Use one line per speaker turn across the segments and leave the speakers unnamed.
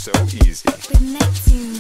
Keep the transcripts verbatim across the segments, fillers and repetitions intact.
so easy.
With Neptune's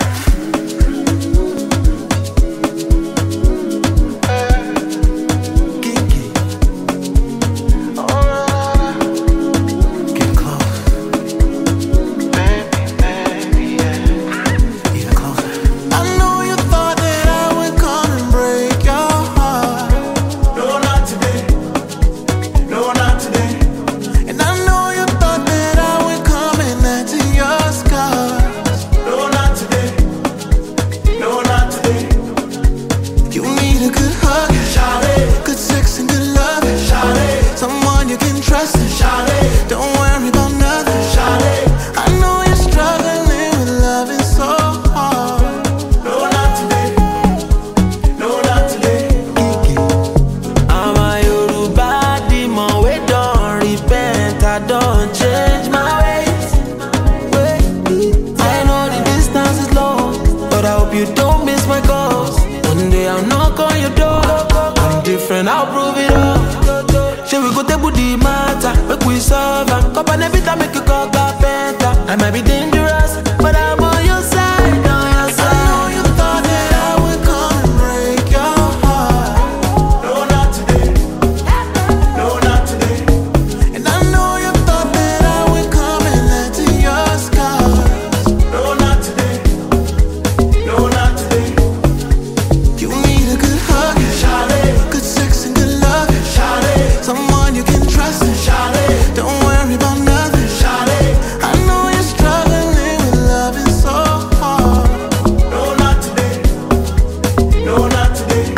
I'll prove it all. Shall we go table the matter? Make we solve and cup and every time make you call carpenter. I might be dangerous, but I'm on your side, on your side. I know you thought that I would come and break your heart. No, not today. No, not today. And I know you thought that I would come and let to your scars. No, not today. No, not today. You need a good hug, Charlie. Good sex and good love, Charlie. Someone you can trust, Charlie. Don't worry about nothing, Charlie. I know you're struggling with loving so hard. No, not today. No, not today.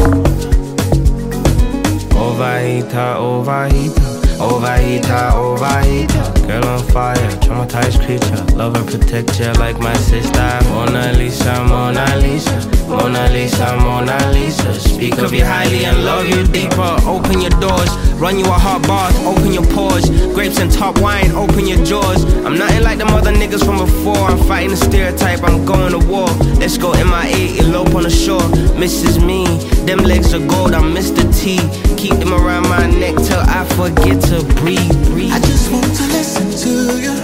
Overheater, overheater, overheater, overheater. Girl on fire, traumatized creature. Love and protect you like my sister. Mona Lisa, Mona Lisa, Mona Lisa, Mona Lisa. Speak of you highly and love you deeper. Open your doors, run you a hot bath, open your pores. Grapes and top wine, open your jaws. I'm nothing like them other niggas from before. I'm fighting the stereotype, I'm going to war. Let's go M I A, elope on the shore. Missus Me, them legs are gold, I'm Mister T. Keep them around my neck till I forget to breathe, breathe.
I just want to listen to you.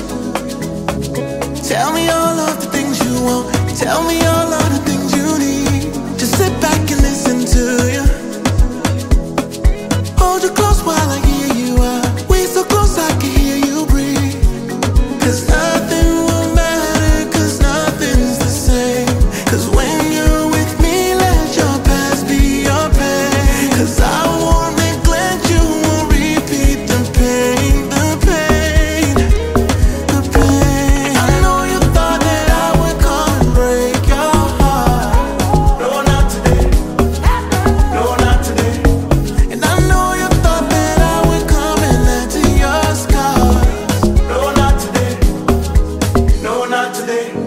Tell me all of the things you want. Tell me all of the things you need. Just sit back and listen to you. Hold you close while I hear you out. We so close I can hear you breathe. Cause nothing will matter, cause nothing's the same. Cause when you're with me, let your past be your pain. Cause I won't neglect you, won't repeat the pain, the pain, the pain. I know you thought that I would come and break your heart. No, not today. No, not today. And I know you thought that I would come and let to your scars. No, not today. No, not today.